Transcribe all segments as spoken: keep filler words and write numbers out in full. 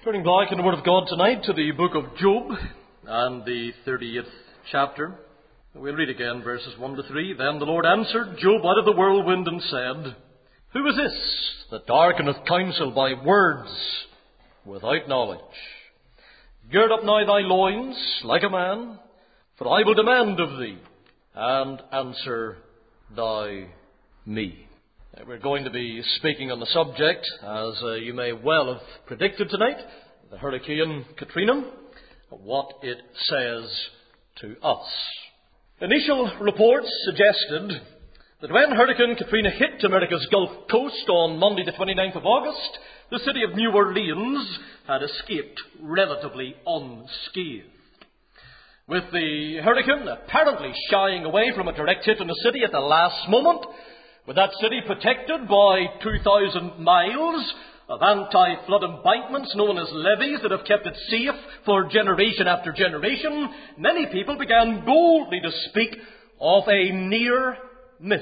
Turning back in the Word of God tonight to the book of Job and the thirtieth chapter. We'll read again verses one to three. Then the Lord answered Job out of the whirlwind and said, Who is this that darkeneth counsel by words without knowledge? Gird up now thy loins like a man, for I will demand of thee, and answer thou me. We're going to be speaking on the subject, as uh, you may well have predicted tonight, the Hurricane Katrina, what it says to us. Initial reports suggested that when Hurricane Katrina hit America's Gulf Coast on Monday the twenty-ninth of August, the city of New Orleans had escaped relatively unscathed. With the hurricane apparently shying away from a direct hit on the city at the last moment, with that city protected by two thousand miles of anti-flood embankments known as levees that have kept it safe for generation after generation, many people began boldly to speak of a near miss.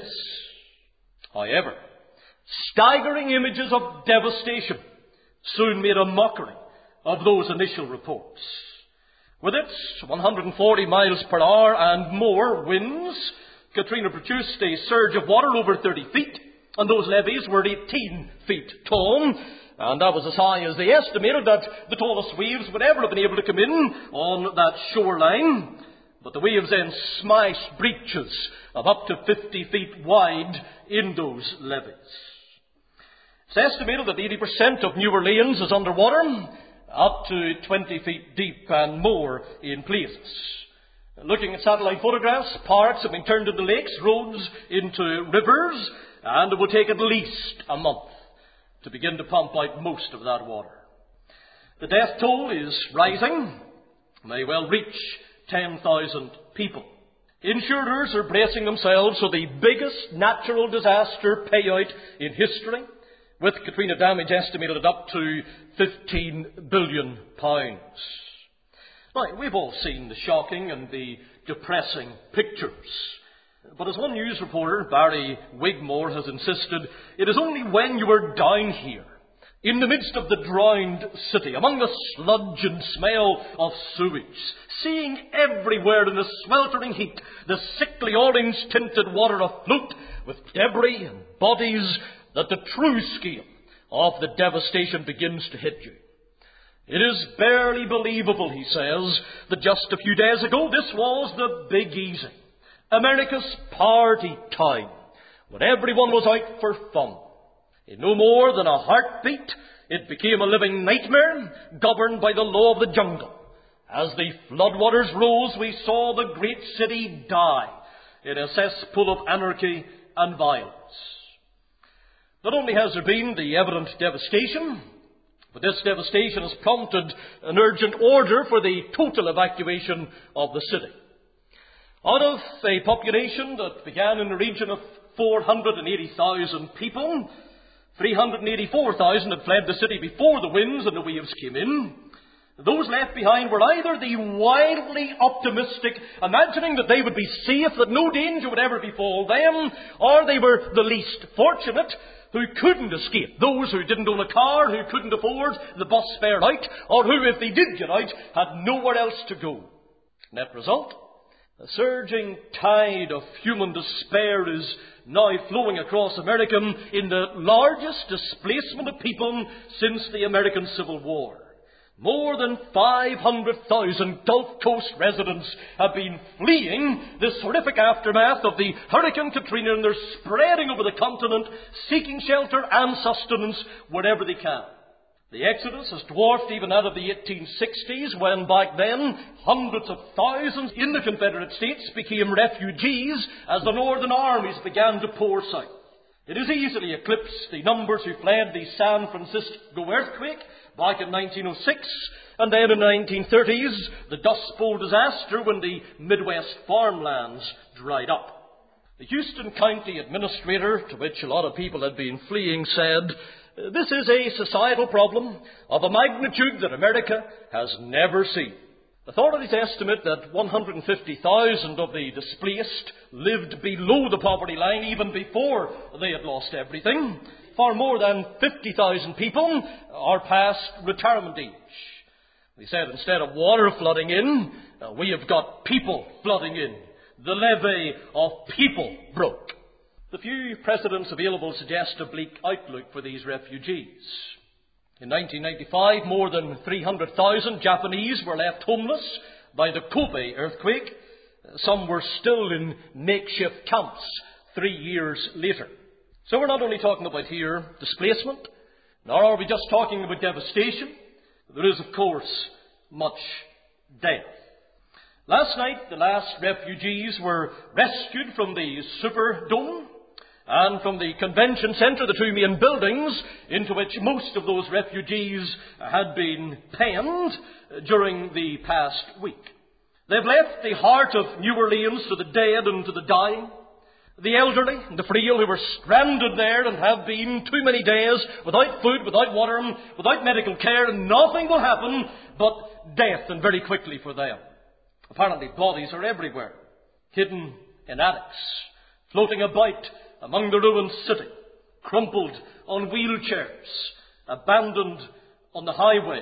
However, staggering images of devastation soon made a mockery of those initial reports. With its one hundred forty miles per hour and more winds, Katrina produced a surge of water over thirty feet, and those levees were eighteen feet tall, and that was as high as they estimated that the tallest waves would ever have been able to come in on that shoreline. But the waves then smashed breaches of up to fifty feet wide in those levees. It's estimated that eighty percent of New Orleans is underwater, up to twenty feet deep and more in places. Looking at satellite photographs, parks have been turned into lakes, roads into rivers, and it will take at least a month to begin to pump out most of that water. The death toll is rising, may well reach ten thousand people. Insurers are bracing themselves for the biggest natural disaster payout in history, with Katrina damage estimated at up to fifteen billion pounds. Now, we've all seen the shocking and the depressing pictures. But as one news reporter, Barry Wigmore, has insisted, it is only when you are down here, in the midst of the drowned city, among the sludge and smell of sewage, seeing everywhere in the sweltering heat the sickly orange-tinted water afloat with debris and bodies, that the true scale of the devastation begins to hit you. It is barely believable, he says, that just a few days ago this was the Big Easy, America's party time, when everyone was out for fun. In no more than a heartbeat, it became a living nightmare governed by the law of the jungle. As the floodwaters rose, we saw the great city die in a cesspool of anarchy and violence. Not only has there been the evident devastation, but this devastation has prompted an urgent order for the total evacuation of the city. Out of a population that began in the region of four hundred eighty thousand people, three hundred eighty-four thousand had fled the city before the winds and the waves came in. Those left behind were either the wildly optimistic, imagining that they would be safe, that no danger would ever befall them, or they were the least fortunate, who couldn't escape, those who didn't own a car, who couldn't afford the bus fare out, or who, if they did get out, had nowhere else to go. Net result, a surging tide of human despair is now flowing across America in the largest displacement of people since the American Civil War. More than five hundred thousand Gulf Coast residents have been fleeing this horrific aftermath of the Hurricane Katrina, and they're spreading over the continent, seeking shelter and sustenance wherever they can. The exodus has dwarfed even that of the eighteen sixties, when back then hundreds of thousands in the Confederate States became refugees as the northern armies began to pour south. It has easily eclipsed the numbers who fled the San Francisco earthquake back in nineteen oh six, and then in the nineteen thirties, the Dust Bowl disaster when the Midwest farmlands dried up. The Houston County Administrator, to which a lot of people had been fleeing, said, "This is a societal problem of a magnitude that America has never seen." Authorities estimate that one hundred fifty thousand of the displaced lived below the poverty line even before they had lost everything. far more than fifty thousand people are past retirement age. They said instead of water flooding in, uh, we have got people flooding in. The levee of people broke. The few precedents available suggest a bleak outlook for these refugees. In nineteen ninety-five, more than three hundred thousand Japanese were left homeless by the Kobe earthquake. Some were still in makeshift camps three years later. So we're not only talking about here displacement, nor are we just talking about devastation. There is, of course, much death. Last night, the last refugees were rescued from the Superdome and from the convention centre, the two main buildings into which most of those refugees had been penned during the past week. They've left the heart of New Orleans to the dead and to the dying, the elderly and the frail who were stranded there and have been too many days without food, without water, without medical care, and nothing will happen but death, and very quickly for them. Apparently bodies are everywhere, hidden in attics, floating about among the ruined city, crumpled on wheelchairs, abandoned on the highways.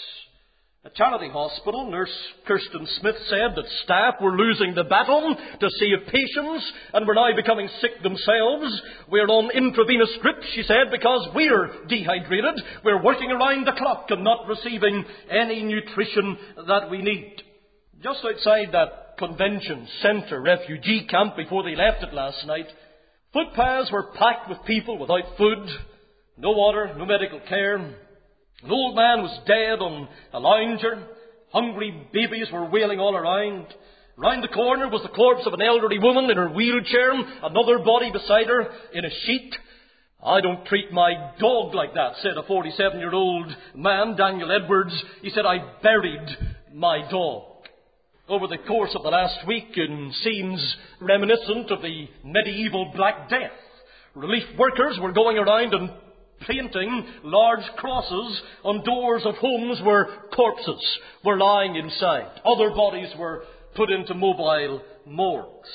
At Charity Hospital, Nurse Kirsten Smith said that staff were losing the battle to save patients and were now becoming sick themselves. We're on intravenous drips, she said, because we're dehydrated. We're working around the clock and not receiving any nutrition that we need. Just outside that convention centre refugee camp before they left it last night, footpaths were packed with people without food, no water, no medical care. An old man was dead on a lounger. Hungry babies were wailing all around. Round the corner was the corpse of an elderly woman in her wheelchair, another body beside her in a sheet. I don't treat my dog like that, said a forty-seven-year-old man, Daniel Edwards. He said, I buried my dog. Over the course of the last week, in scenes reminiscent of the medieval Black Death, relief workers were going around and painting large crosses on doors of homes where corpses were lying inside. Other bodies were put into mobile morgues.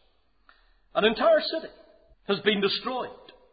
An entire city has been destroyed.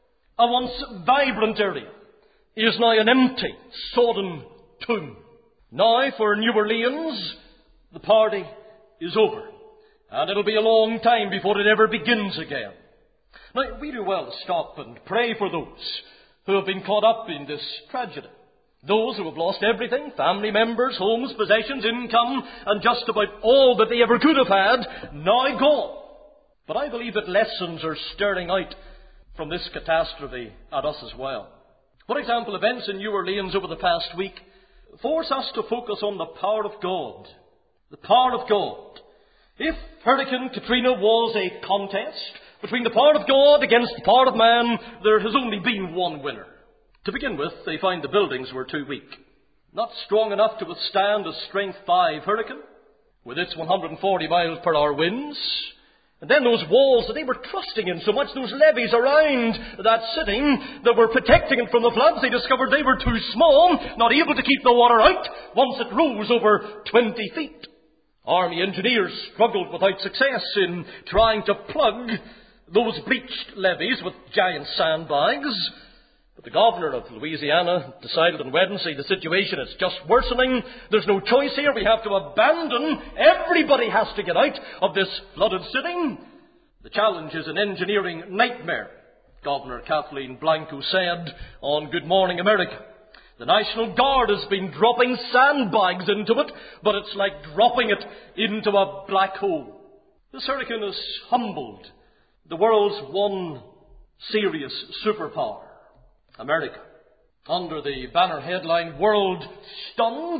A once vibrant area is now an empty, sodden tomb. Now for New Orleans, the party is over, and it'll be a long time before it ever begins again. Now, we do well to stop and pray for those who have been caught up in this tragedy. Those who have lost everything, family members, homes, possessions, income, and just about all that they ever could have had, now gone. But I believe that lessons are stirring out from this catastrophe at us as well. For example, events in New Orleans over the past week force us to focus on the power of God. The power of God. If Hurricane Katrina was a contest between the power of God against the power of man, there has only been one winner. To begin with, they found the buildings were too weak, not strong enough to withstand a strength five hurricane with its one hundred forty miles per hour winds. And then those walls that they were trusting in so much, those levees around that city that were protecting it from the floods, they discovered they were too small, not able to keep the water out once it rose over twenty feet. Army engineers struggled without success in trying to plug those breached levees with giant sandbags. But the governor of Louisiana decided on Wednesday the situation is just worsening. There's no choice here. We have to abandon. Everybody has to get out of this flooded city. The challenge is an engineering nightmare, Governor Kathleen Blanco said on Good Morning America. The National Guard has been dropping sandbags into it, but it's like dropping it into a black hole. This hurricane has humbled the world's one serious superpower, America. Under the banner headline, World Stunned,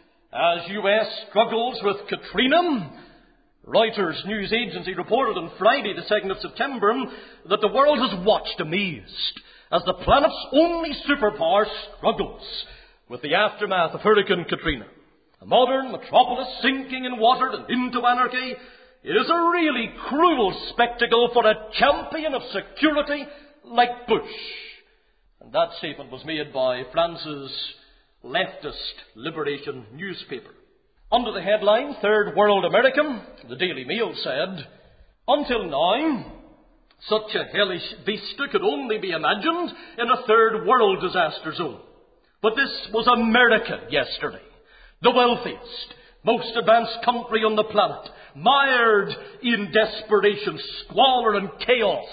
as U S struggles with Katrina, Reuters news agency reported on Friday, the second of September, that the world has watched amazed as the planet's only superpower struggles with the aftermath of Hurricane Katrina. A modern metropolis sinking in water and into anarchy. It is a really cruel spectacle for a champion of security like Bush. And that statement was made by France's leftist Liberation newspaper. Under the headline, Third World America, the Daily Mail said, until now, Such a hellish vista could only be imagined in a third world disaster zone. But this was America yesterday, the wealthiest, most advanced country on the planet, mired in desperation, squalor and chaos,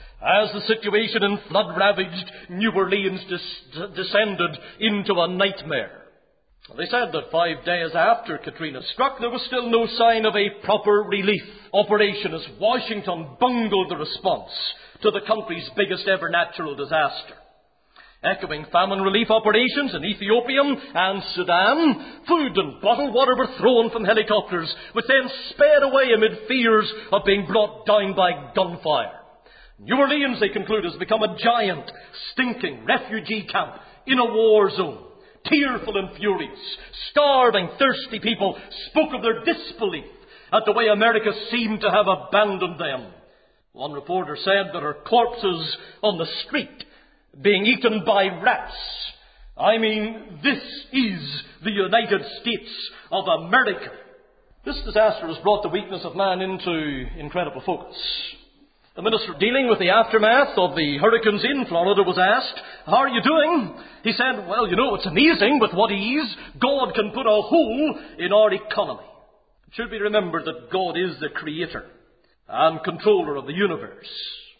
as the situation in flood-ravaged New Orleans des- descended into a nightmare. They said that five days after Katrina struck, there was still no sign of a proper relief operation as Washington bungled the response to the country's biggest ever natural disaster. Echoing famine relief operations in Ethiopia and Sudan, food and bottled water were thrown from helicopters, which then sped away amid fears of being brought down by gunfire. New Orleans, they conclude, has become a giant, stinking refugee camp in a war zone. Tearful and furious, starving, thirsty people spoke of their disbelief at the way America seemed to have abandoned them. One reporter said there are corpses on the street being eaten by rats. I mean, this is the United States of America. This disaster has brought the weakness of man into incredible focus. The minister dealing with the aftermath of the hurricanes in Florida was asked, "How are you doing?" He said, "Well, you know, it's amazing with what ease God can put a hole in our economy." It should be remembered that God is the creator and controller of the universe.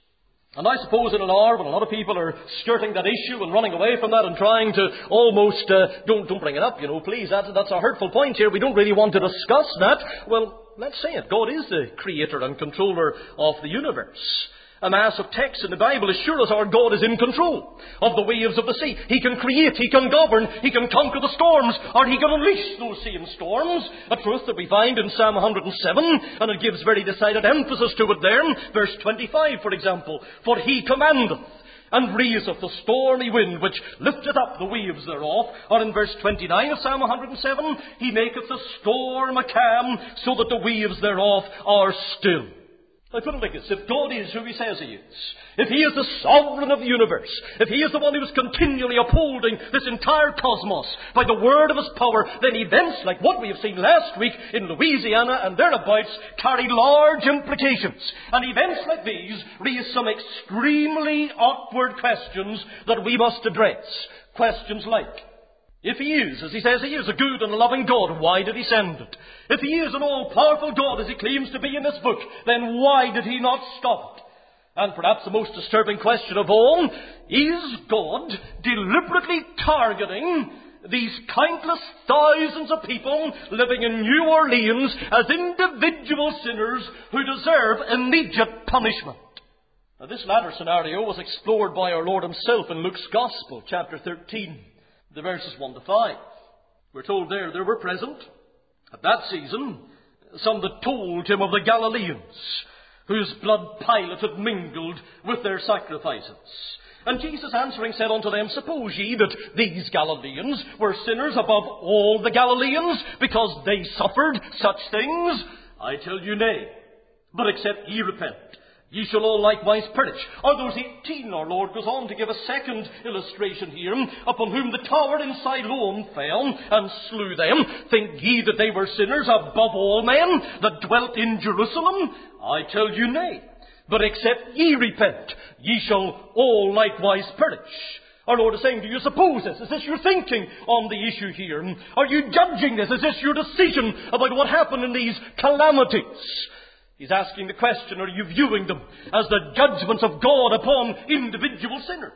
And I suppose in an hour when a lot of people are skirting that issue and running away from that and trying to almost, uh, don't, don't bring it up, you know, please, that, that's a hurtful point here. We don't really want to discuss that. Well, let's say it. God is the creator and controller of the universe. A mass of text in the Bible assure us our God is in control of the waves of the sea. He can create, He can govern, He can conquer the storms, or He can unleash those same storms. A truth that we find in Psalm one hundred seven, and it gives very decided emphasis to it there. Verse twenty-five, for example, "For He commandeth, and raiseth the stormy wind, which lifteth up the waves thereof." Or in verse twenty-nine of Psalm one hundred seven, "He maketh the storm a calm, so that the waves thereof are still." I put it like this: if God is who He says He is, if He is the sovereign of the universe, if He is the one who is continually upholding this entire cosmos by the word of His power, then events like what we have seen last week in Louisiana and thereabouts carry large implications. And events like these raise some extremely awkward questions that we must address. Questions like, if He is, as He says He is, a good and a loving God, why did He send it? If He is an all-powerful God, as He claims to be in this book, then why did He not stop it? And perhaps the most disturbing question of all, is God deliberately targeting these countless thousands of people living in New Orleans as individual sinners who deserve immediate punishment? Now, this latter scenario was explored by our Lord Himself in Luke's Gospel, chapter thirteen. The verses one to five. We're told there, there were present at that season some that told Him of the Galileans, whose blood Pilate had mingled with their sacrifices. And Jesus answering said unto them, "Suppose ye that these Galileans were sinners above all the Galileans, because they suffered such things? I tell you nay. But except ye repent, ye shall all likewise perish." Or those eighteen, our Lord goes on to give a second illustration here, "Upon whom the tower in Siloam fell, and slew them. Think ye that they were sinners above all men that dwelt in Jerusalem? I tell you nay. But except ye repent, ye shall all likewise perish." Our Lord is saying, do you suppose this? Is this your thinking on the issue here? Are you judging this? Is this your decision about what happened in these calamities? He's asking the question, are you viewing them as the judgments of God upon individual sinners?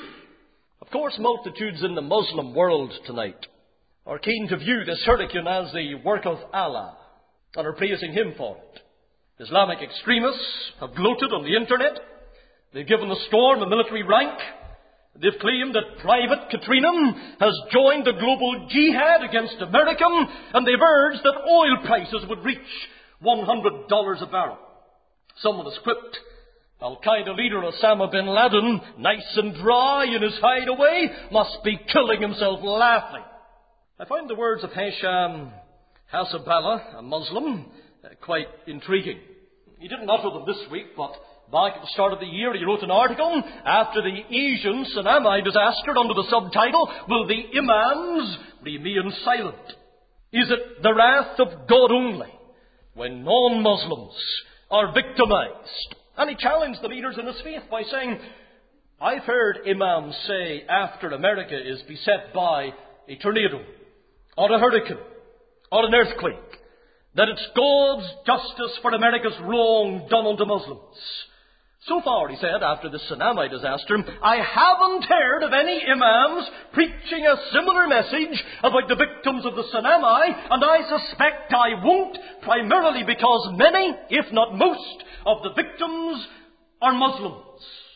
Of course, multitudes in the Muslim world tonight are keen to view this hurricane as the work of Allah and are praising Him for it. Islamic extremists have gloated on the internet. They've given the storm a military rank. They've claimed that Private Katrina has joined the global jihad against America, and they've urged that oil prices would reach one hundred dollars a barrel. Someone has quipped, Al-Qaeda leader Osama bin Laden, nice and dry in his hideaway, must be killing himself laughing. I find the words of Hisham Hasabala, a Muslim, uh, quite intriguing. He didn't utter them this week, but back at the start of the year he wrote an article after the Asian tsunami disaster under the subtitle, "Will the Imams Remain Silent? Is it the wrath of God only when non-Muslims are victimized And he challenged the leaders in his faith by saying, I've heard imams say after America is beset by a tornado, or a hurricane, or an earthquake, that it's God's justice for America's wrong done unto Muslims. So far, he said, after the tsunami disaster, I haven't heard of any imams preaching a similar message about the victims of the tsunami, and I suspect I won't, primarily because many, if not most, of the victims are Muslims.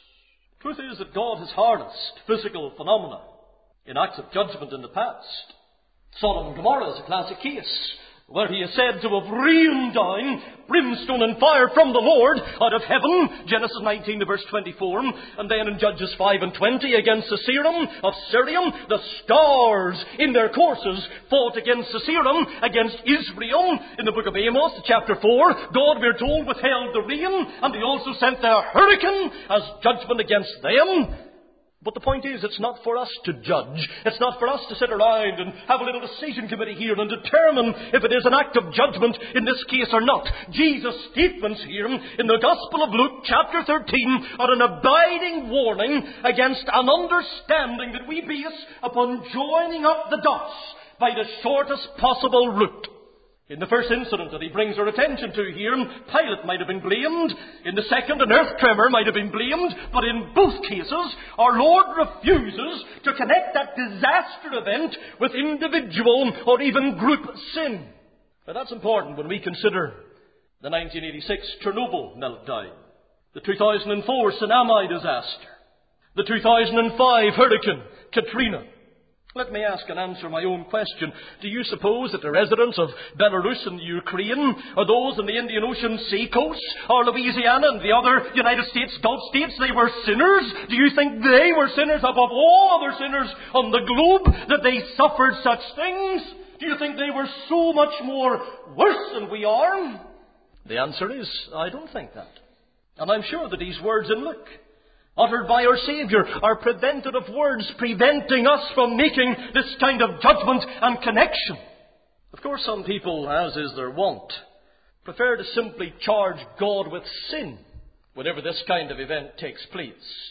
Truth is that God has harnessed physical phenomena in acts of judgment in the past. Sodom and Gomorrah is a classic case, where he is said to have rained down brimstone and fire from the Lord out of heaven, Genesis nineteen to verse twenty-four, and then in Judges five and twenty against Sisera of Syria, the stars in their courses fought against Sisera, against Israel. In the book of Amos, chapter four, God, we're told, withheld the rain, and he also sent the hurricane as judgment against them. But the point is, it's not for us to judge. It's not for us to sit around and have a little decision committee here and determine if it is an act of judgment in this case or not. Jesus' statements here in the Gospel of Luke, chapter thirteen, are an abiding warning against an understanding that we base upon joining up the dots by the shortest possible route. In the first incident that he brings our attention to here, Pilate might have been blamed. In the second, an earth tremor might have been blamed. But in both cases, our Lord refuses to connect that disaster event with individual or even group sin. Now that's important when we consider the nineteen eighty-six Chernobyl meltdown, the two thousand four tsunami disaster, the two thousand five Hurricane Katrina. Let me ask and answer my own question. Do you suppose that the residents of Belarus and Ukraine, or those in the Indian Ocean seacoast, or Louisiana and the other United States Gulf states, they were sinners? Do you think they were sinners above all other sinners on the globe, that they suffered such things? Do you think they were so much more worse than we are? The answer is, I don't think that. And I'm sure that these words in Luke, uttered by our Saviour, are preventative words preventing us from making this kind of judgment and connection. Of course, some people, as is their wont, prefer to simply charge God with sin whenever this kind of event takes place.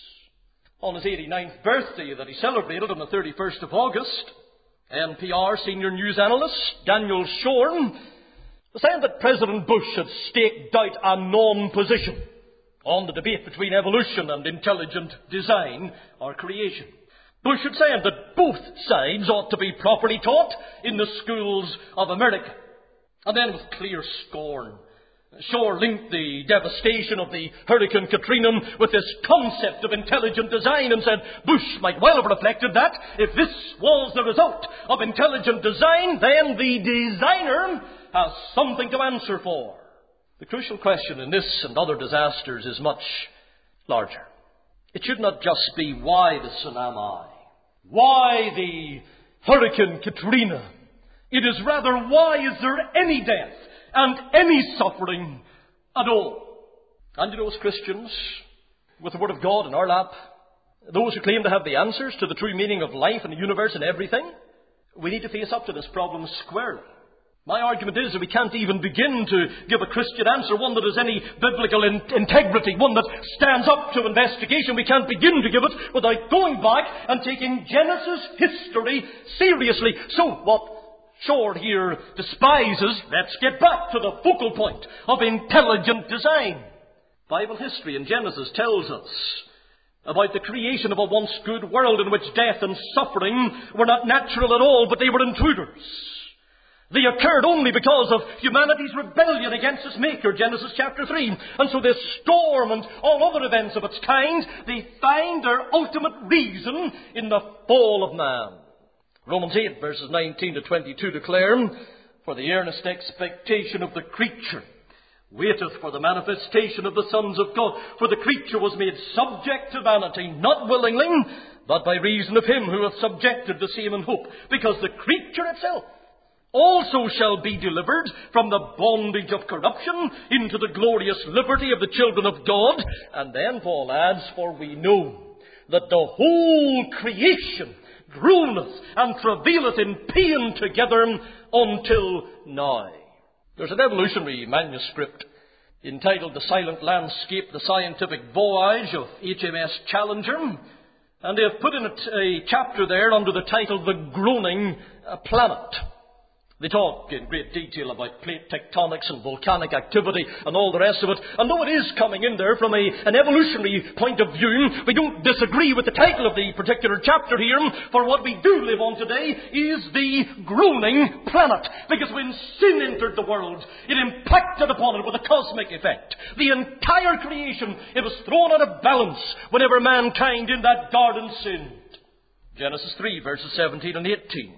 On his eighty-ninth birthday that he celebrated on the thirty-first of August, N P R senior news analyst Daniel Shorn was saying that President Bush had staked out a non-position on the debate between evolution and intelligent design or creation. Bush had said that both sides ought to be properly taught in the schools of America. And then with clear scorn, Shore linked the devastation of the Hurricane Katrina with this concept of intelligent design and said Bush might well have reflected that if this was the result of intelligent design, then the designer has something to answer for. The crucial question in this and other disasters is much larger. It should not just be why the tsunami, why the Hurricane Katrina. It is rather why is there any death and any suffering at all. And you know, as Christians, with the Word of God in our lap, those who claim to have the answers to the true meaning of life and the universe and everything, we need to face up to this problem squarely. My argument is that we can't even begin to give a Christian answer, one that has any biblical in- integrity, one that stands up to investigation. We can't begin to give it without going back and taking Genesis history seriously. So, what Shore here despises, let's get back to the focal point of intelligent design. Bible history in Genesis tells us about the creation of a once good world in which death and suffering were not natural at all, but they were intruders. They occurred only because of humanity's rebellion against its Maker, Genesis chapter three. And so this storm and all other events of its kind, they find their ultimate reason in the fall of man. Romans eight, verses nineteen to twenty-two declare, For the earnest expectation of the creature waiteth for the manifestation of the sons of God. For the creature was made subject to vanity, not willingly, but by reason of him who hath subjected the same in hope. Because the creature itself also shall be delivered from the bondage of corruption into the glorious liberty of the children of God. And then Paul adds, For we know that the whole creation groaneth and travaileth in pain together until now. There's an evolutionary manuscript entitled The Silent Landscape, the Scientific Voyage of H M S Challenger. And they have put in a, a chapter there under the title, The Groaning Planet. They talk in great detail about plate tectonics and volcanic activity and all the rest of it. And though it is coming in there from a, an evolutionary point of view, we don't disagree with the title of the particular chapter here. For what we do live on today is the groaning planet. Because when sin entered the world, it impacted upon it with a cosmic effect. The entire creation, it was thrown out of balance whenever mankind in that garden sinned. Genesis three, verses seventeen and eighteen.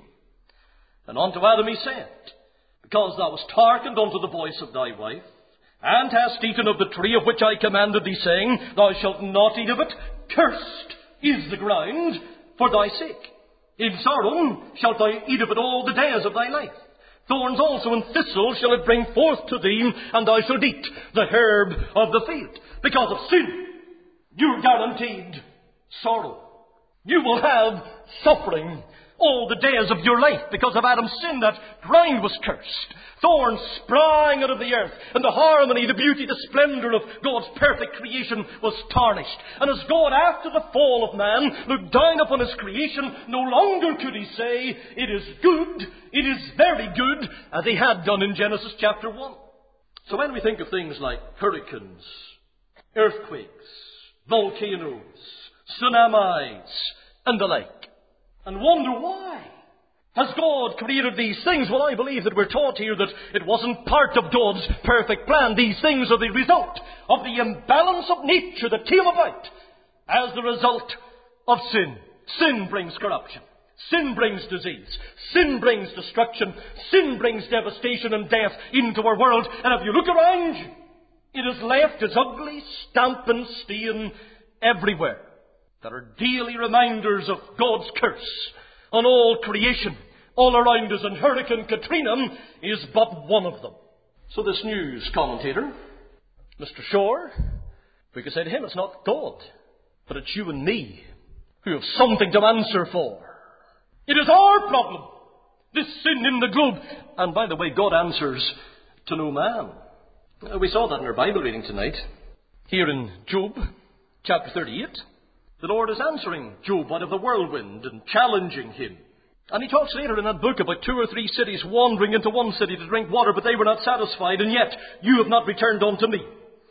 And unto Adam he said, Because thou hast hearkened unto the voice of thy wife, and hast eaten of the tree of which I commanded thee, saying, Thou shalt not eat of it, cursed is the ground for thy sake. In sorrow shalt thou eat of it all the days of thy life. Thorns also and thistles shall it bring forth to thee, and thou shalt eat the herb of the field. Because of sin, you're guaranteed sorrow. You will have suffering all the days of your life. Because of Adam's sin, that ground was cursed. Thorns sprang out of the earth, and the harmony, the beauty, the splendor of God's perfect creation was tarnished. And as God, after the fall of man, looked down upon his creation, no longer could he say, It is good, it is very good, as he had done in Genesis chapter one. So when we think of things like hurricanes, earthquakes, volcanoes, tsunamis, and the like, and wonder why has God created these things? Well, I believe that we're taught here that it wasn't part of God's perfect plan. These things are the result of the imbalance of nature that came about as the result of sin. Sin brings corruption. Sin brings disease. Sin brings destruction. Sin brings devastation and death into our world. And if you look around you, it is left as ugly, stamp and stain everywhere. There are daily reminders of God's curse on all creation, all around us, and Hurricane Katrina is but one of them. So this news commentator, Mister Shore, we could say to him, it's not God, but it's you and me who have something to answer for. It is our problem, this sin in the globe. And by the way, God answers to no man. We saw that in our Bible reading tonight, here in Job chapter thirty-eight. The Lord is answering Job out of the whirlwind and challenging him. And he talks later in that book about two or three cities wandering into one city to drink water, but they were not satisfied, and yet you have not returned unto me.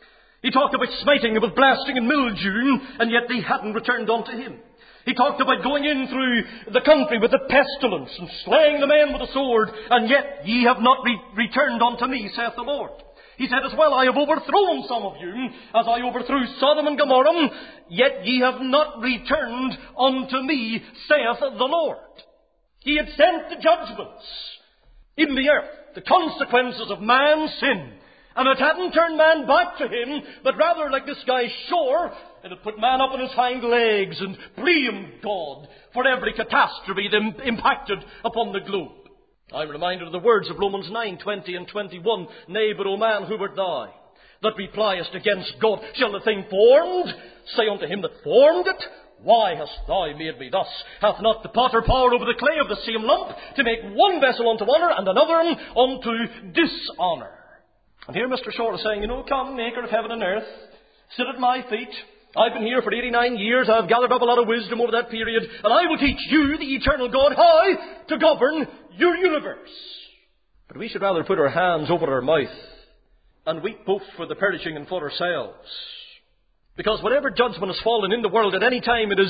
He talked about smiting them with blasting and mildew, and yet they hadn't returned unto him. He talked about going in through the country with a pestilence and slaying the men with a sword, and yet ye have not re- returned unto me, saith the Lord. He said as well, I have overthrown some of you, as I overthrew Sodom and Gomorrah, yet ye have not returned unto me, saith the Lord. He had sent the judgments in the earth, the consequences of man's sin, and it hadn't turned man back to him, but rather, like this guy Shore, it had put man up on his hind legs and blamed God for every catastrophe that impacted upon the globe. I'm reminded of the words of Romans nine, twenty and twenty-one. Nay, but, O man, who art thou, that repliest against God? Shall the thing formed say unto him that formed it, Why hast thou made me thus? Hath not the potter power over the clay of the same lump, to make one vessel unto honour and another unto dishonour? And here Mister Shore is saying, you know, come, maker of heaven and earth, sit at my feet. I've been here for eighty-nine years. I've gathered up a lot of wisdom over that period, and I will teach you, the eternal God, how to govern your universe. But we should rather put our hands over our mouth and weep both for the perishing and for ourselves. Because whatever judgment has fallen in the world at any time, it is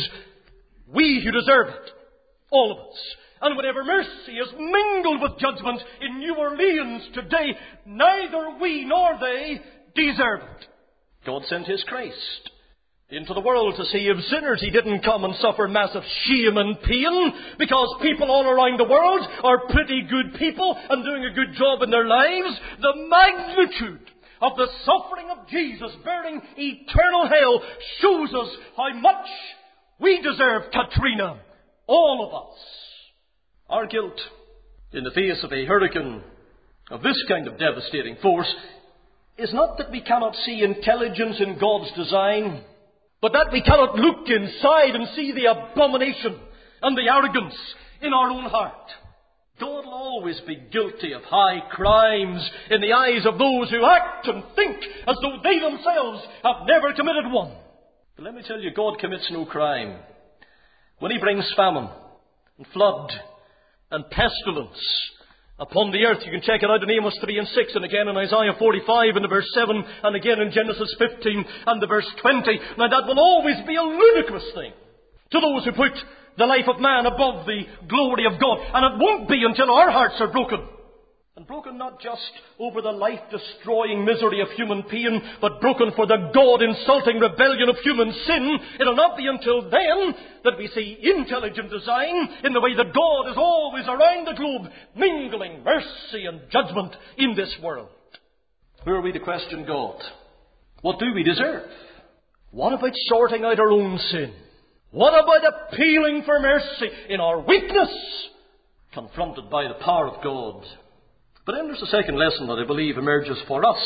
we who deserve it. All of us. And whatever mercy is mingled with judgment in New Orleans today, neither we nor they deserve it. God sent His Christ into the world to save sinners. He didn't come and suffer massive shame and pain because people all around the world are pretty good people and doing a good job in their lives. The magnitude of the suffering of Jesus bearing eternal hell shows us how much we deserve Katrina. All of us. Our guilt in the face of a hurricane of this kind of devastating force is not that we cannot see intelligence in God's design, but that we cannot look inside and see the abomination and the arrogance in our own heart. God will always be guilty of high crimes in the eyes of those who act and think as though they themselves have never committed one. But let me tell you, God commits no crime. When he brings famine and flood and pestilence upon the earth, you can check it out in Amos three and six, and again in Isaiah forty-five and the verse seven, and again in Genesis fifteen and the verse twenty. Now that will always be a ludicrous thing to those who put the life of man above the glory of God. And it won't be until our hearts are broken. And broken not just over the life-destroying misery of human pain, but broken for the God-insulting rebellion of human sin. It'll not be until then that we see intelligent design in the way that God is always around the globe, mingling mercy and judgment in this world. Who are we to question God? What do we deserve? What about sorting out our own sin? What about appealing for mercy in our weakness, confronted by the power of God? But then there's a second lesson that I believe emerges for us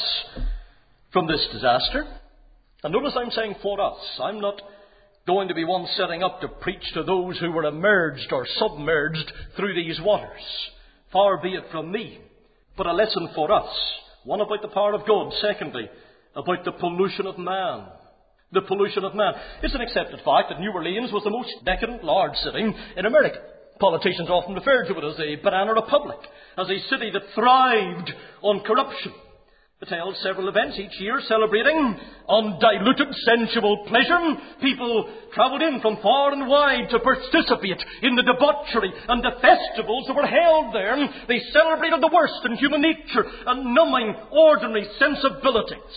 from this disaster. And notice I'm saying for us. I'm not going to be one setting up to preach to those who were emerged or submerged through these waters. Far be it from me. But a lesson for us. One about the power of God. Secondly, about the pollution of man. The pollution of man. It's an accepted fact that New Orleans was the most decadent large city in America. Politicians often refer to it as a banana republic, as a city that thrived on corruption. It held several events each year celebrating undiluted sensual pleasure. People travelled in from far and wide to participate in the debauchery and the festivals that were held there. They celebrated the worst in human nature and numbing ordinary sensibilities.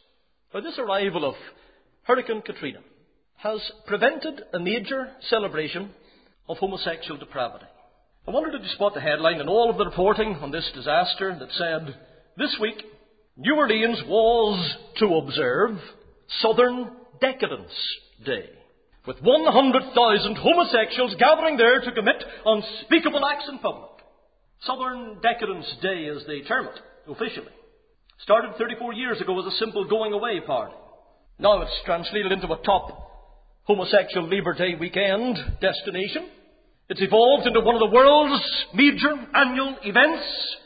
By this arrival of Hurricane Katrina has prevented a major celebration of homosexual depravity. I wondered if you spot the headline in all of the reporting on this disaster that said, "This week, New Orleans was to observe Southern Decadence Day, with one hundred thousand homosexuals gathering there to commit unspeakable acts in public." Southern Decadence Day, as they term it officially, started thirty-four years ago as a simple going-away party. Now it's translated into a top homosexual Labour Day weekend destination. It's evolved into one of the world's major annual events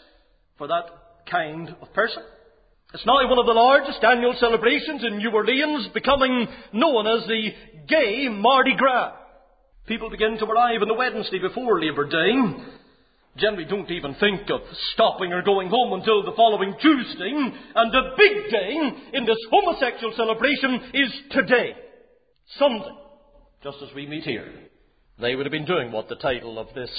for that kind of person. It's now one of the largest annual celebrations in New Orleans, becoming known as the Gay Mardi Gras. People begin to arrive on the Wednesday before Labour Day. Generally don't even think of stopping or going home until the following Tuesday. And the big day in this homosexual celebration is today, Sunday, just as we meet here. They would have been doing what the title of this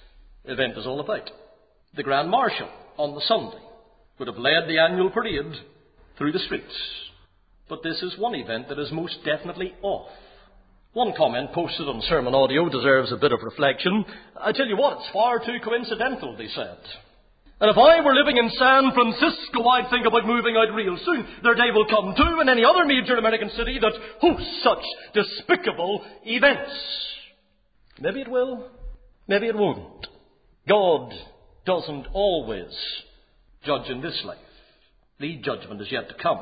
event is all about. The Grand Marshal on the Sunday would have led the annual parade through the streets. But this is one event that is most definitely off. One comment posted on sermon audio deserves a bit of reflection. I tell you what, it's far too coincidental, they said. And if I were living in San Francisco, I'd think about moving out real soon. Their day will come too in any other major American city that hosts such despicable events. Maybe it will, maybe it won't. God doesn't always judge in this life. The judgment is yet to come.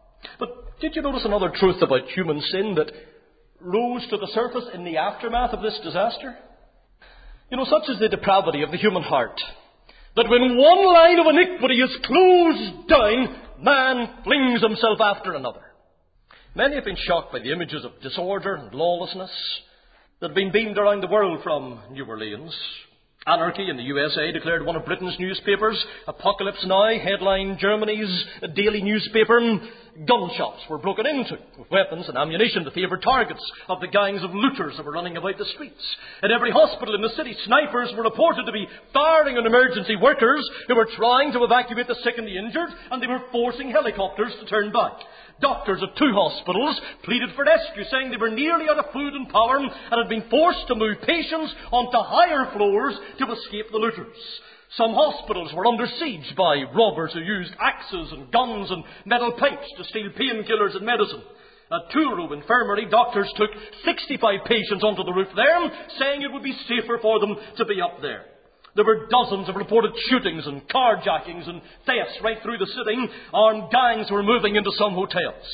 But did you notice another truth about human sin that rose to the surface in the aftermath of this disaster? You know, such is the depravity of the human heart, that when one line of iniquity is closed down, man flings himself after another. Many have been shocked by the images of disorder and lawlessness that have been beamed around the world from New Orleans. Anarchy in the U S A, declared one of Britain's newspapers. Apocalypse Now headlined Germany's daily newspaper. Gun shops were broken into with weapons and ammunition to favour targets of the gangs of looters that were running about the streets. In every hospital in the city, snipers were reported to be firing on emergency workers who were trying to evacuate the sick and the injured, and they were forcing helicopters to turn back. Doctors at two hospitals pleaded for rescue, saying they were nearly out of food and power and had been forced to move patients onto higher floors to escape the looters. Some hospitals were under siege by robbers who used axes and guns and metal pipes to steal painkillers and medicine. At Truro Infirmary, doctors took sixty-five patients onto the roof there, saying it would be safer for them to be up there. There were dozens of reported shootings and carjackings and thefts right through the city. Armed gangs were moving into some hotels.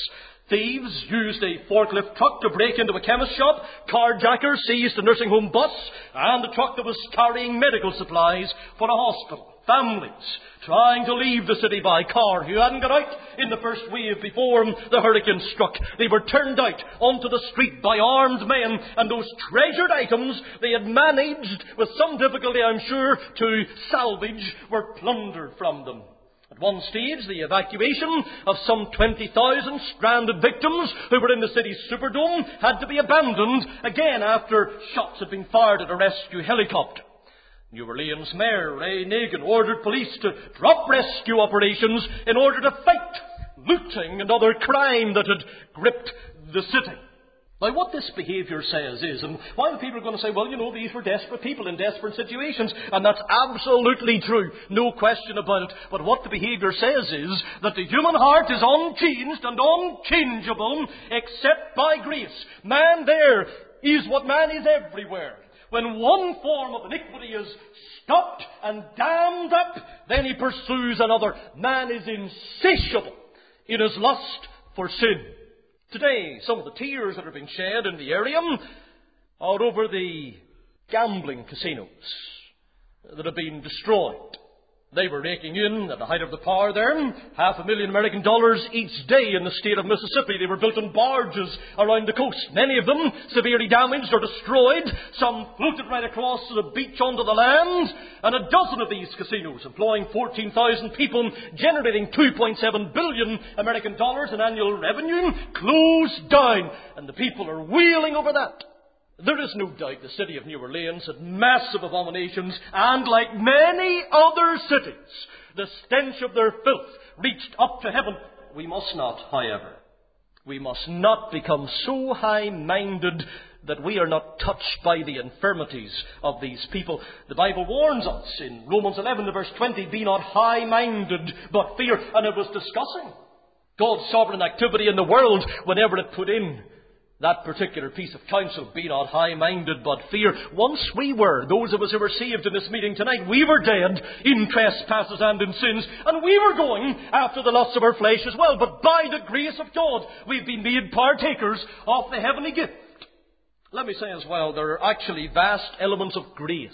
Thieves used a forklift truck to break into a chemist shop. Carjackers seized a nursing home bus and a truck that was carrying medical supplies for a hospital. Families trying to leave the city by car who hadn't got out in the first wave before the hurricane struck. They were turned out onto the street by armed men, and those treasured items they had managed, with some difficulty I'm sure, to salvage were plundered from them. At one stage, the evacuation of some twenty thousand stranded victims who were in the city's Superdome had to be abandoned again after shots had been fired at a rescue helicopter. New Orleans Mayor Ray Nagin ordered police to drop rescue operations in order to fight looting and other crime that had gripped the city. Now, what this behaviour says is, and while people are going to say, well, you know, these were desperate people in desperate situations, and that's absolutely true, no question about it, but what the behaviour says is that the human heart is unchanged and unchangeable except by grace. Man there is what man is everywhere. When one form of iniquity is stopped and dammed up, then he pursues another. Man is insatiable in his lust for sin. Today, some of the tears that are being shed in the area are over the gambling casinos that have been destroyed. They were raking in, at the height of the power there, half a million American dollars each day in the state of Mississippi. They were built on barges around the coast. Many of them severely damaged or destroyed. Some floated right across the beach onto the land. And a dozen of these casinos, employing fourteen thousand people, generating two point seven billion American dollars in annual revenue, closed down. And the people are wailing over that. There is no doubt the city of New Orleans had massive abominations, and like many other cities, the stench of their filth reached up to heaven. We must not, however, we must not become so high-minded that we are not touched by the infirmities of these people. The Bible warns us in Romans eleven, verse twenty, be not high-minded, but fear. And it was discussing God's sovereign activity in the world whenever it put in that particular piece of counsel, be not high-minded, but fear. Once we were, those of us who were saved in this meeting tonight, we were dead in trespasses and in sins, and we were going after the lusts of our flesh as well. But by the grace of God, we've been made partakers of the heavenly gift. Let me say as well, there are actually vast elements of grace.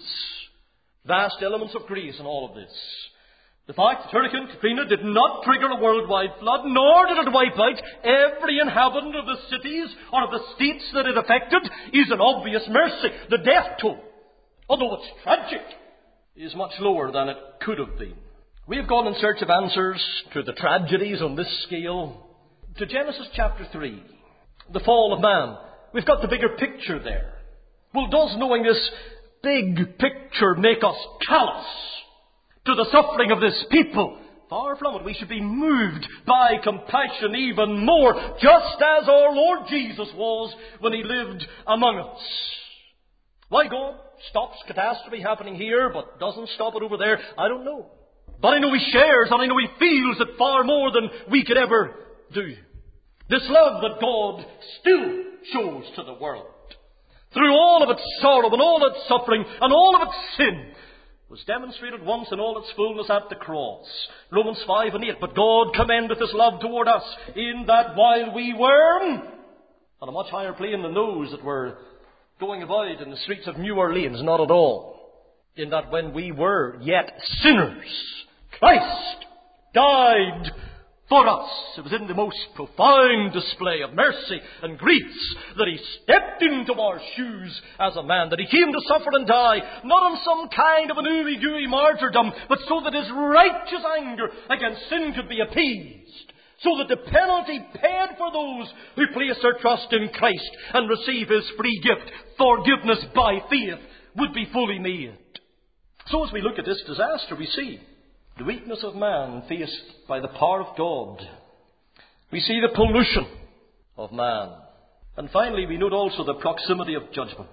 Vast elements of grace in all of this. The fact that Hurricane Katrina did not trigger a worldwide flood, nor did it wipe out every inhabitant of the cities or of the states that it affected, is an obvious mercy. The death toll, although it's tragic, is much lower than it could have been. We have gone in search of answers to the tragedies on this scale to Genesis chapter three, the fall of man. We've got the bigger picture there. Well, does knowing this big picture make us callous to the suffering of this people? Far from it. We should be moved by compassion even more, just as our Lord Jesus was when He lived among us. Why God stops catastrophe happening here but doesn't stop it over there, I don't know. But I know He shares and I know He feels it far more than we could ever do. This love that God still shows to the world, through all of its sorrow and all its suffering and all of its sin, was demonstrated once in all its fullness at the cross. Romans five and eight. But God commendeth His love toward us, in that while we were on a much higher plane than those that were going about in the streets of New Orleans, not at all. In that when we were yet sinners, Christ died for us. It was in the most profound display of mercy and grace that He stepped into our shoes as a man, that He came to suffer and die, not on some kind of an ooey-gooey martyrdom, but so that His righteous anger against sin could be appeased, so that the penalty paid for those who place their trust in Christ and receive His free gift, forgiveness by faith, would be fully made. So as we look at this disaster, we see the weakness of man faced by the power of God. We see the pollution of man. And finally, we note also the proximity of judgment.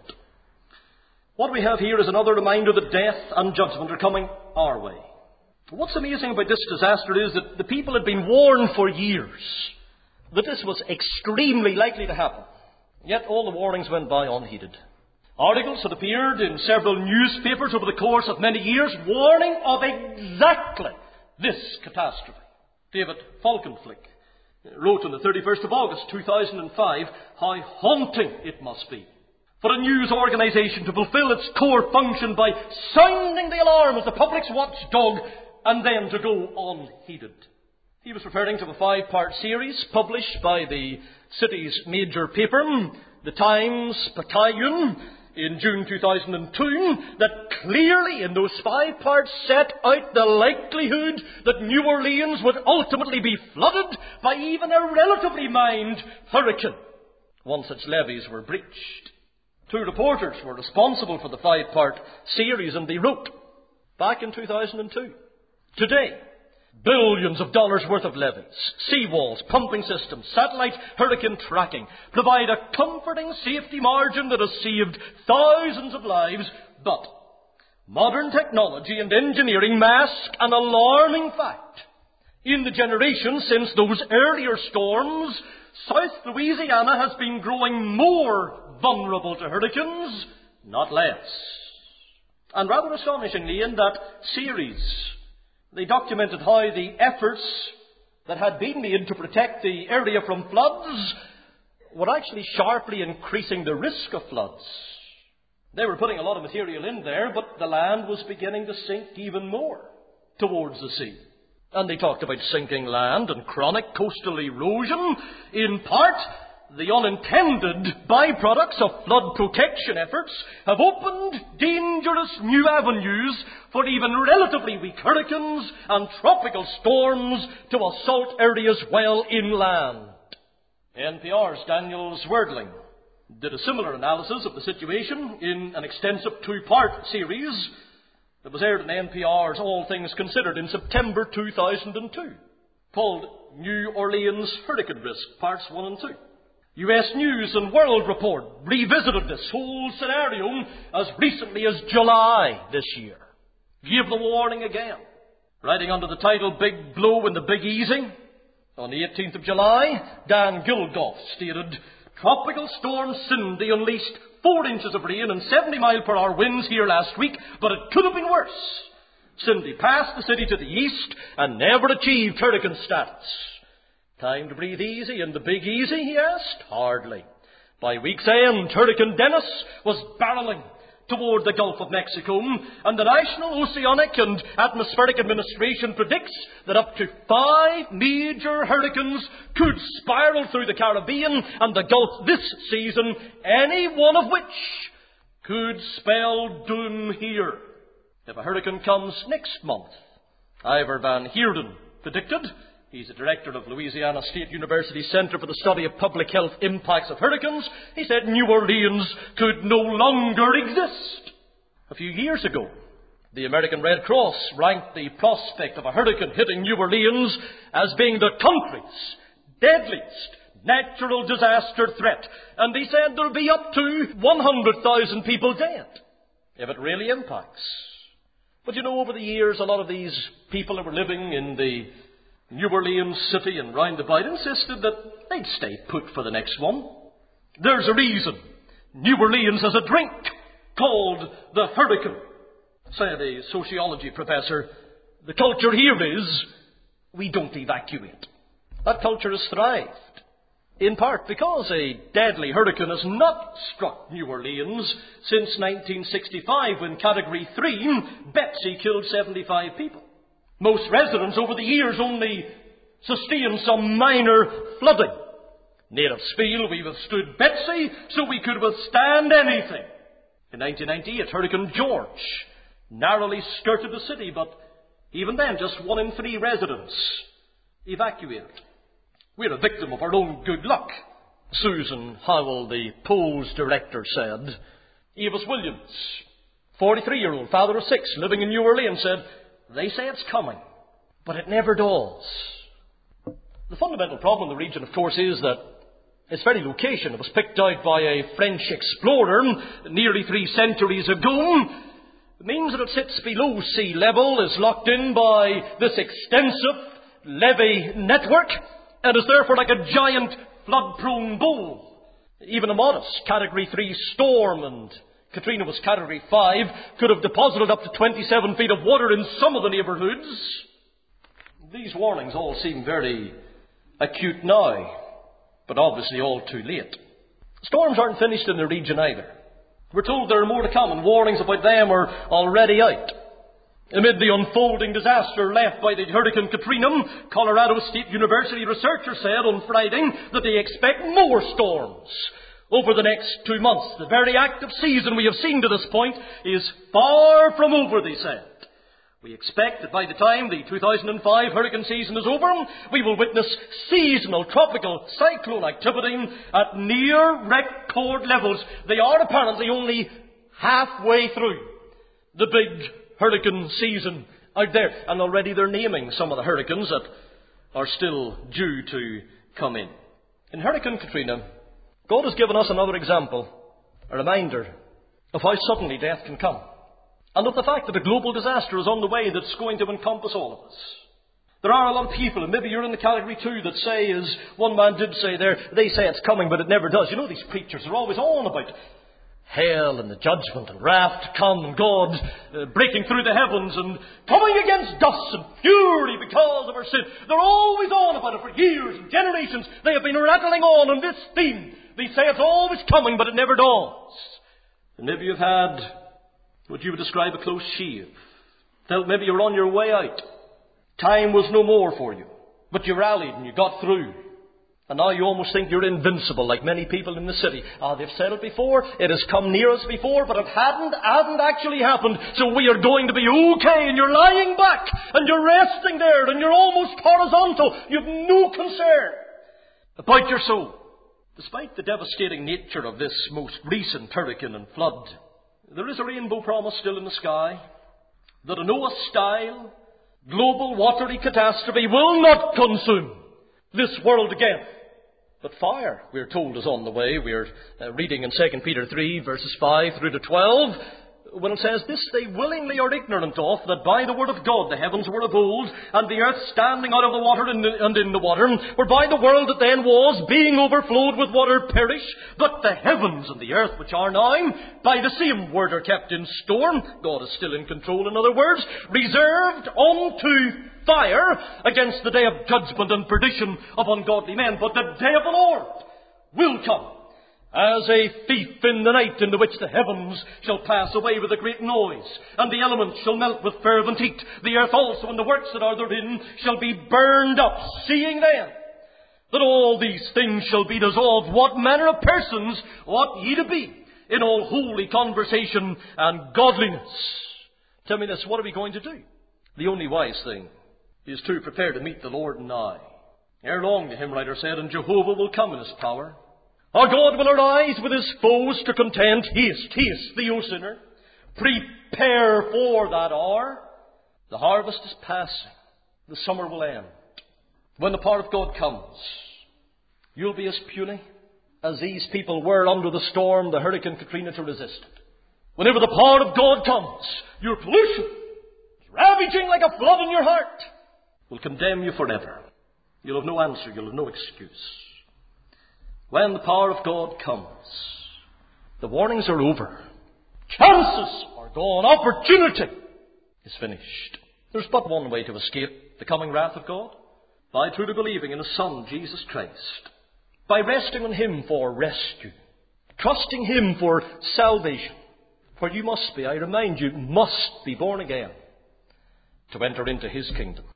What we have here is another reminder that death and judgment are coming our way. What's amazing about this disaster is that the people had been warned for years that this was extremely likely to happen. Yet all the warnings went by unheeded. Articles had appeared in several newspapers over the course of many years warning of exactly this catastrophe. David Falkenflik, wrote on the thirty-first of August two thousand five how haunting it must be for a news organisation to fulfil its core function by sounding the alarm as the public's watchdog and then to go unheeded. He was referring to a five-part series published by the city's major paper, the Times Battalion, in June two thousand two, that clearly in those five parts set out the likelihood that New Orleans would ultimately be flooded by even a relatively mild hurricane once its levees were breached. Two reporters were responsible for the five-part series, and they wrote back in two thousand two, today, billions of dollars worth of levees, seawalls, pumping systems, satellite hurricane tracking provide a comforting safety margin that has saved thousands of lives. But modern technology and engineering mask an alarming fact. In the generation since those earlier storms, South Louisiana has been growing more vulnerable to hurricanes, not less. And rather astonishingly, in that series, they documented how the efforts that had been made to protect the area from floods were actually sharply increasing the risk of floods. They were putting a lot of material in there, but the land was beginning to sink even more towards the sea. And they talked about sinking land and chronic coastal erosion, in part the unintended byproducts of flood protection efforts have opened dangerous new avenues for even relatively weak hurricanes and tropical storms to assault areas well inland. N P R's Daniel Zwerdling did a similar analysis of the situation in an extensive two-part series that was aired in N P R's All Things Considered in September two thousand two, called New Orleans Hurricane Risk, Parts one and two. U S News and World Report revisited this whole scenario as recently as July this year. Gave the warning again. Writing under the title Big Blow in the Big Easy, on the eighteenth of July, Dan Gilgoff stated, Tropical Storm Cindy unleashed four inches of rain and seventy mile per hour winds here last week, but it could have been worse. Cindy passed the city to the east and never achieved hurricane status. Time to breathe easy in the Big Easy, he asked? Hardly. By week's end, Hurricane Dennis was barreling toward the Gulf of Mexico, and the National Oceanic and Atmospheric Administration predicts that up to five major hurricanes could spiral through the Caribbean and the Gulf this season, any one of which could spell doom here. If a hurricane comes next month, Ivor Van Heerden predicted, he's the director of Louisiana State University Center for the Study of Public Health Impacts of Hurricanes. He said New Orleans could no longer exist. A few years ago, the American Red Cross ranked the prospect of a hurricane hitting New Orleans as being the country's deadliest natural disaster threat. And he said there'll be up to one hundred thousand people dead if it really impacts. But you know, over the years, a lot of these people who were living in the New Orleans city and round about insisted that they'd stay put for the next one. There's a reason New Orleans has a drink called the Hurricane. Said a sociology professor, the culture here is we don't evacuate. That culture has thrived, in part because a deadly hurricane has not struck New Orleans since nineteen sixty-five, when Category three, Betsy, killed seventy-five people. Most residents over the years only sustained some minor flooding. Natives feel we withstood Betsy so we could withstand anything. In nineteen ninety-eight, Hurricane George narrowly skirted the city, but even then just one in three residents evacuated. We're a victim of our own good luck, Susan Howell, the Poe's director, said. Avis Williams, forty-three-year-old father of six, living in New Orleans, said, they say it's coming, but it never does. The fundamental problem in the region, of course, is that its very location. It was picked out by a French explorer nearly three centuries ago. It means that it sits below sea level, is locked in by this extensive levee network, and is therefore like a giant flood-prone bowl. Even a modest Category three storm, and Katrina was Category five, could have deposited up to twenty-seven feet of water in some of the neighbourhoods. These warnings all seem very acute now, but obviously all too late. Storms aren't finished in the region either. We're told there are more to come, and warnings about them are already out. Amid the unfolding disaster left by the Hurricane Katrina, Colorado State University researchers said on Friday that they expect more storms over the next two months. The very active season we have seen to this point is far from over, they said. We expect that by the time the two thousand five hurricane season is over, we will witness seasonal tropical cyclone activity at near record levels. They are apparently only halfway through the big hurricane season out there. And already they're naming some of the hurricanes that are still due to come in. In Hurricane Katrina, God has given us another example, a reminder of how suddenly death can come. And of the fact that a global disaster is on the way that's going to encompass all of us. There are a lot of people, and maybe you're in the category too, that say, as one man did say there, they say it's coming, but it never does. You know, these preachers are always on about hell and the judgment and wrath to come, and God uh, breaking through the heavens and coming against us and fury because of our sin. They're always on about it for years and generations. They have been rattling on on this theme. They say it's always coming, but it never does. And maybe you've had what you would describe a close shave. Felt maybe you're on your way out. Time was no more for you. But you rallied and you got through. And now you almost think you're invincible, like many people in the city. Ah, they've said it before. It has come near us before, but it hadn't, hadn't actually happened. So we are going to be okay. And you're lying back. And you're resting there. And you're almost horizontal. You've no concern about your soul. Despite the devastating nature of this most recent hurricane and flood, there is a rainbow promise still in the sky, that a Noah-style global watery catastrophe will not consume this world again. But fire, we're told, is on the way. We're uh, reading in Second Peter three, verses five through to twelve, when it says, "This they willingly are ignorant of, that by the word of God the heavens were of old, and the earth standing out of the water and, and in the water, whereby the world that then was, being overflowed with water, perish. But the heavens and the earth which are now, by the same word are kept in storm." God is still in control, in other words, "reserved unto fire against the day of judgment and perdition of ungodly men. But the day of the Lord will come as a thief in the night, in the which the heavens shall pass away with a great noise, and the elements shall melt with fervent heat. The earth also and the works that are therein shall be burned up. Seeing then that all these things shall be dissolved, what manner of persons ought ye to be in all holy conversation and godliness?" Tell me this, what are we going to do? The only wise thing is to prepare to meet the Lord now. Ere long, the hymn writer said, "And Jehovah will come in his power. Our God will arise with his foes to contend. Haste, haste thee, O sinner. Prepare for that hour. The harvest is passing. The summer will end. When the power of God comes, you'll be as puny as these people were under the storm, the Hurricane Katrina, to resist it. Whenever the power of God comes, your pollution, ravaging like a flood in your heart, will condemn you forever. You'll have no answer. You'll have no excuse. When the power of God comes, the warnings are over. Chances are gone. Opportunity is finished. There's but one way to escape the coming wrath of God: by truly believing in His Son, Jesus Christ, by resting on Him for rescue, trusting Him for salvation. For you must be, I remind you, must be born again to enter into His kingdom.